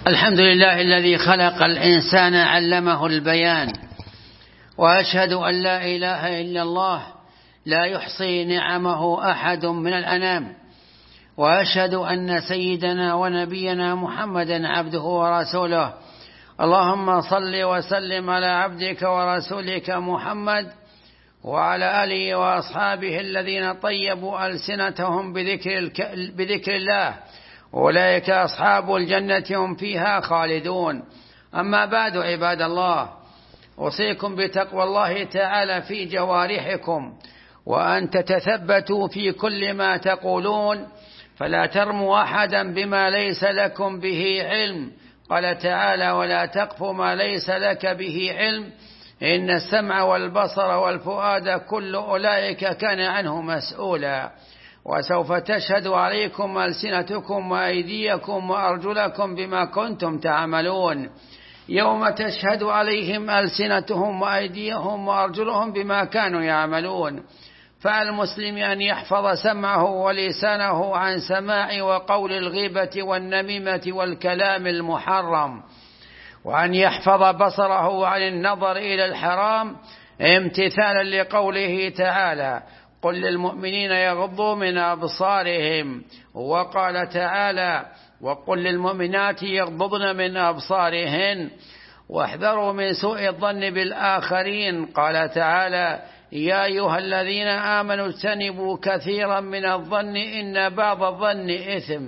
الحمد لله الذي خلق الإنسان علمه البيان، وأشهد أن لا إله إلا الله لا يحصي نعمه أحد من الأنام، وأشهد أن سيدنا ونبينا محمدا عبده ورسوله. اللهم صل وسلم على عبدك ورسولك محمد وعلى آله وأصحابه الذين طيبوا ألسنتهم بذكر الله، أولئك أصحاب الجنة هم فيها خالدون. أما بعد، عباد الله، أوصيكم بتقوى الله تعالى في جوارحكم، وأن تتثبتوا في كل ما تقولون، فلا ترموا أحدا بما ليس لكم به علم. قال تعالى: ولا تقف ما ليس لك به علم إن السمع والبصر والفؤاد كل أولئك كان عنه مسؤولا. وسوف تشهد عليكم ألسنتكم وأيديكم وأرجلكم بما كنتم تعملون. يوم تشهد عليهم ألسنتهم وأيديهم وأرجلهم بما كانوا يعملون. فعلى المسلم أن يحفظ سمعه ولسانه عن سماع وقول الغيبة والنميمة والكلام المحرم، وأن يحفظ بصره عن النظر إلى الحرام امتثالا لقوله تعالى: قل للمؤمنين يغضوا من أبصارهم. وقال تعالى: وقل للمؤمنات يغضضن من أبصارهن. واحذروا من سوء الظن بالآخرين. قال تعالى: يا أيها الذين آمنوا اجتنبوا كثيرا من الظن إن بعض الظن إثم.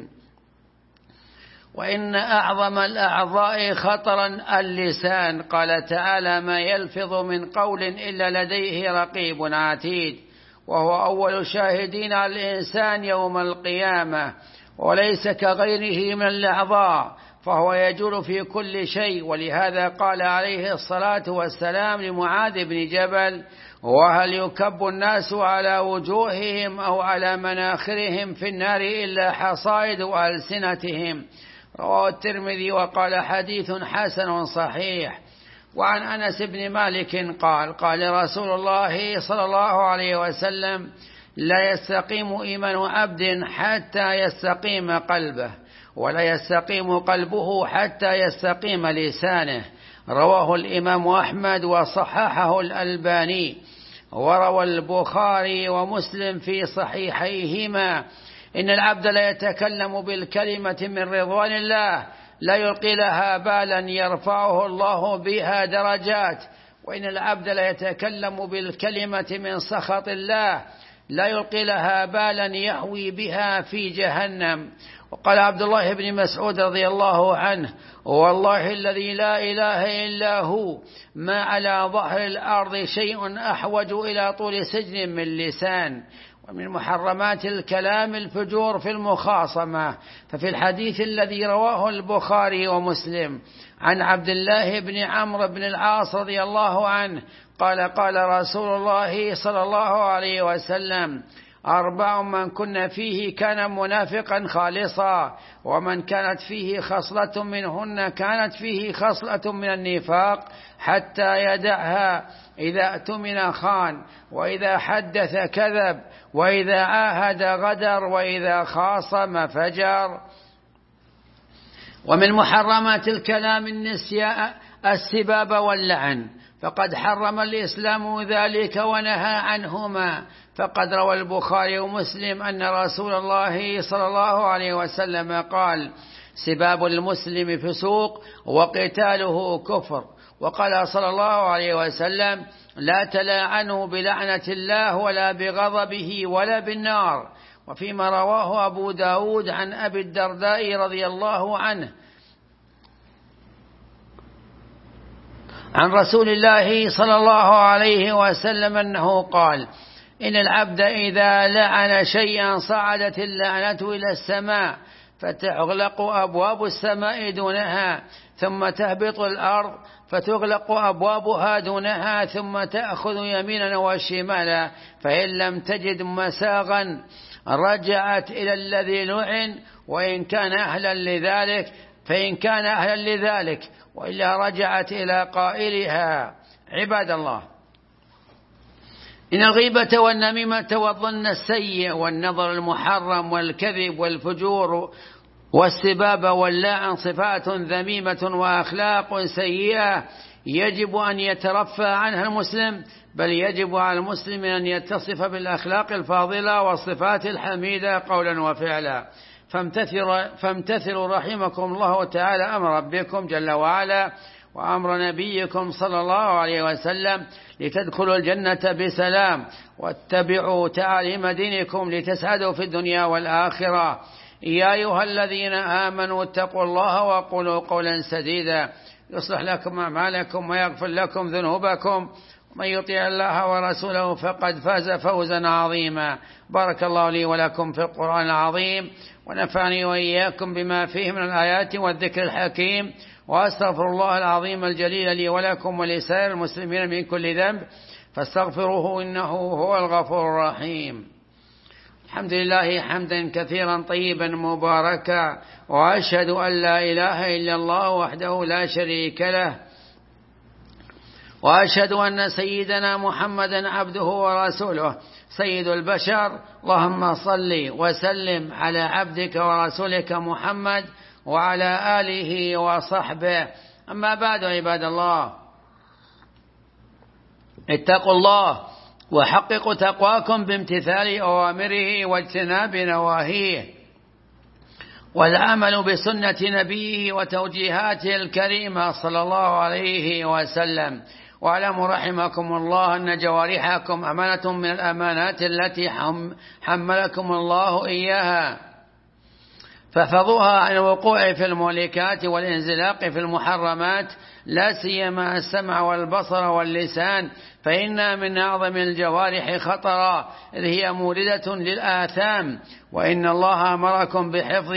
وإن أعظم الأعضاء خطرا اللسان. قال تعالى: ما يلفظ من قول إلا لديه رقيب عتيد. وهو أول شاهدين على الإنسان يوم القيامة، وليس كغيره من الأعضاء، فهو يجول في كل شيء. ولهذا قال عليه الصلاة والسلام لمعاذ بن جبل: وهل يكب الناس على وجوههم أو على مناخرهم في النار إلا حصائد ألسنتهم؟ رواه الترمذي وقال: حديث حسن صحيح. وعن أنس بن مالك قال: قال رسول الله صلى الله عليه وسلم: لا يستقيم إيمان عبد حتى يستقيم قلبه، ولا يستقيم قلبه حتى يستقيم لسانه. رواه الإمام أحمد وصححه الألباني. وروى البخاري ومسلم في صحيحيهما: إن العبد لا يتكلم بالكلمة من رضوان الله لا يلقي لها بالا يرفعه الله بها درجات، وإن العبد لا يتكلم بالكلمة من سخط الله لا يلقي لها بالا يهوي بها في جهنم. وقال عبد الله بن مسعود رضي الله عنه: والله الذي لا إله إلا هو ما على ظهر الأرض شيء أحوج إلى طول سجن من لسان. ومن محرمات الكلام الفجور في المخاصمة. ففي الحديث الذي رواه البخاري ومسلم عن عبد الله بن عمرو بن العاص رضي الله عنه قال: قال رسول الله صلى الله عليه وسلم: 4 من كن فيه كان منافقا خالصا، ومن كانت فيه خصلة منهن كانت فيه خصلة من النفاق حتى يدعها: إذا اؤتمن خان، وإذا حدث كذب، وإذا عاهد غدر، وإذا خاصم فجر. ومن محرمات الكلام النسياء السباب واللعن، فقد حرم الإسلام ذلك ونهى عنهما. فقد روى البخاري ومسلم أن رسول الله صلى الله عليه وسلم قال: سباب المسلم فسوق وقتاله كفر. وقال صلى الله عليه وسلم: لا تلاعنوا بلعنة الله ولا بغضبه ولا بالنار. وفيما رواه أبو داود عن أبي الدرداء رضي الله عنه عن رسول الله صلى الله عليه وسلم أنه قال: إن العبد إذا لعن شيئا صعدت اللعنة إلى السماء فتغلق أبواب السماء دونها، ثم تهبط الأرض فتغلق أبوابها دونها، ثم تأخذ يمينا وشمالا، فإن لم تجد مساغا رجعت إلى الذي لعن وإن كان أهلا لذلك، فإن كان أهلا لذلك، وإلا رجعت إلى قائلها. عباد الله، إن الغيبة والنميمة والظن السيء والنظر المحرم والكذب والفجور والسباب واللعن صفات ذميمة وأخلاق سيئة يجب أن يترفع عنها المسلم، بل يجب على المسلم أن يتصف بالأخلاق الفاضلة والصفات الحميدة قولا وفعلا. فامتثلوا رحمكم الله تعالى أمر ربكم جل وعلا وأمر نبيكم صلى الله عليه وسلم لتدخلوا الجنة بسلام، واتبعوا تعاليم دينكم لتسعدوا في الدنيا والآخرة. يا أيها الذين آمنوا اتقوا الله وقولوا قولا سديدا يصلح لكم أعمالكم ويغفر لكم ذنوبكم، ومن يطع الله ورسوله فقد فاز فوزا عظيما. بارك الله لي ولكم في القرآن العظيم، ونفعني وإياكم بما فيه من الآيات والذكر الحكيم، وأستغفر الله العظيم الجليل لي ولكم ولسائر المسلمين من كل ذنب فاستغفروه إنه هو الغفور الرحيم. الحمد لله حمدا كثيرا طيبا مباركا، وأشهد أن لا إله إلا الله وحده لا شريك له، وأشهد أن سيدنا محمدا عبده ورسوله سيد البشر. اللهم صل وسلم على عبدك ورسولك محمد وعلى آله وصحبه. أما بعد عباد الله، اتقوا الله وحققوا تقواكم بامتثال أوامره واجتناب نواهيه، والعمل بسنة نبيه وتوجيهاته الكريمة صلى الله عليه وسلم. واعلموا رحمكم الله أن جوارحكم أمانة من الأمانات التي حملكم الله إياها، فاحفظوها عن الوقوع في المهلكات والانزلاق في المحرمات، لا سيما السمع والبصر واللسان، فإنها من أعظم الجوارح خطرا، إذ هي موردة للآثام. وإن الله أمركم بحفظ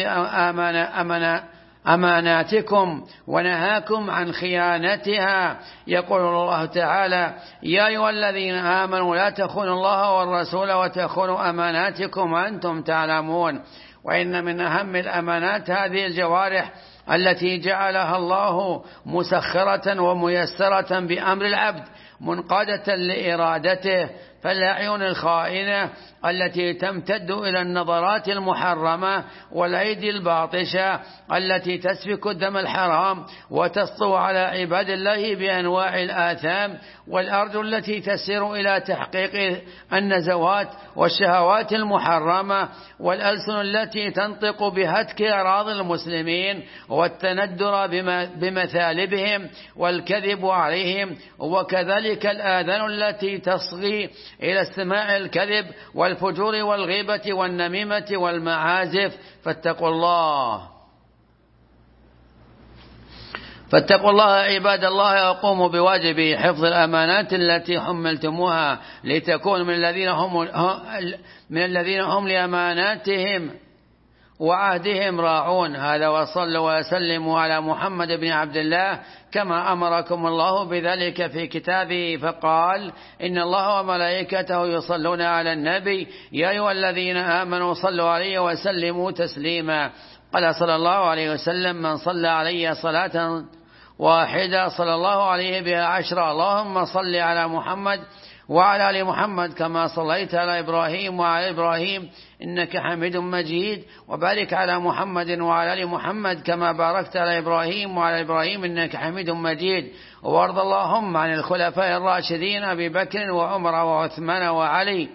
أماناتكم ونهاكم عن خيانتها. يقول الله تعالى: يا أيها الذين آمنوا لا تخونوا الله والرسول وتخونوا أماناتكم وأنتم تعلمون. وإن من أهم الأمانات هذه الجوارح التي جعلها الله مسخرة وميسرة بأمر العبد منقادة لإرادته، فالأعين الخائنة التي تمتد إلى النظرات المحرمة، والأيدي الباطشة التي تسفك الدم الحرام وتسطو على عباد الله بأنواع الآثام، والأرجل التي تسير إلى تحقيق النزوات والشهوات المحرمة، والألسن التي تنطق بهتك أراضي المسلمين والتندر بمثالبهم والكذب عليهم، وكذلك الآذان التي تصغي إلى استماع الكذب والفجور والغيبة والنميمة والمعازف. فاتقوا الله عباد الله، وقوموا بواجب حفظ الأمانات التي حملتموها لتكونوا من الذين هم لأماناتهم وعهدهم راعون. هذا وصلوا وسلموا على محمد بن عبد الله كما أمركم الله بذلك في كتابه، فقال: إن الله وملائكته يصلون على النبي يا أيها الذين آمنوا صلوا عليه وسلموا تسليما. قال صلى الله عليه وسلم: من صلى علي صلاة واحدة صلى الله عليه بها 10. اللهم صل على محمد وعلى آل محمد كما صليت على إبراهيم وعلى إبراهيم إنك حميد مجيد، وبارك على محمد وعلى آل محمد كما باركت على إبراهيم وعلى إبراهيم إنك حميد مجيد. وارض اللهم عن الخلفاء الراشدين أبي بكر وعمر وعثمان وعلي،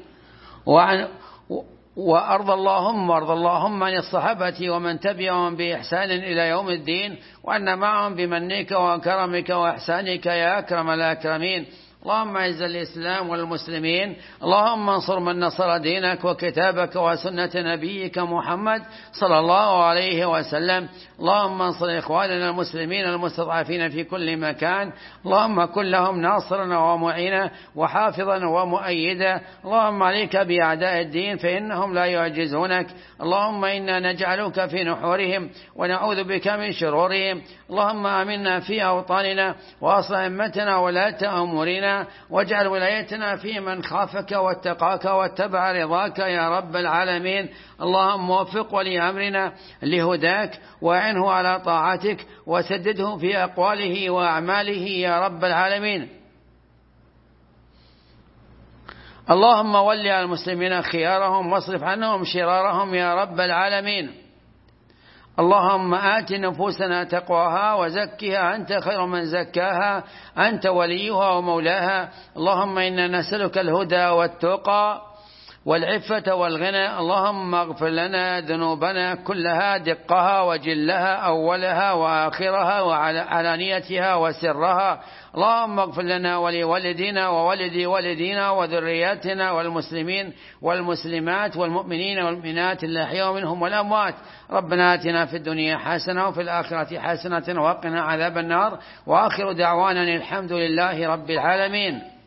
وارض اللهم عن الصحابة ومن تبعهم بإحسان إلى يوم الدين، وأن معهم بمنك وكرمك وإحسانك يا أكرم الأكرمين. اللهم اعز الإسلام والمسلمين، اللهم انصر من نصر دينك وكتابك وسنة نبيك محمد صلى الله عليه وسلم. اللهم انصر إخواننا المسلمين المستضعفين في كل مكان، اللهم كن لهم ناصرا ومعينا وحافظا ومؤيدا. اللهم عليك بأعداء الدين فإنهم لا يعجزونك. اللهم إنا نجعلك في نحورهم ونعوذ بك من شرورهم. اللهم آمنا في أوطاننا وأصلح أئمتنا ولاة أمورنا، واجعل ولايتنا في من خافك واتقاك واتبع رضاك يا رب العالمين. اللهم وفق ولي أمرنا لهداك وأعنه على طاعتك وسدده في أقواله وأعماله يا رب العالمين. اللهم ول على المسلمين خيارهم واصرف عنهم شرارهم يا رب العالمين. اللهم آت نفوسنا تقواها وزكها أنت خير من زكاها أنت وليها ومولاها. اللهم إنا نسألك الهدى والتقى والعفة والغنى. اللهم اغفر لنا ذنوبنا كلها دقها وجلها أولها وآخرها وعلانيتها وسرها. اللهم اغفر لنا ولوالدينا وولد والدينا وذرياتنا والمسلمين والمسلمات والمؤمنين والمؤمنات الأحياء منهم والأموات. ربنا آتنا في الدنيا حسنة وفي الآخرة حسنة وقنا عذاب النار. وآخر دعوانا الحمد لله رب العالمين.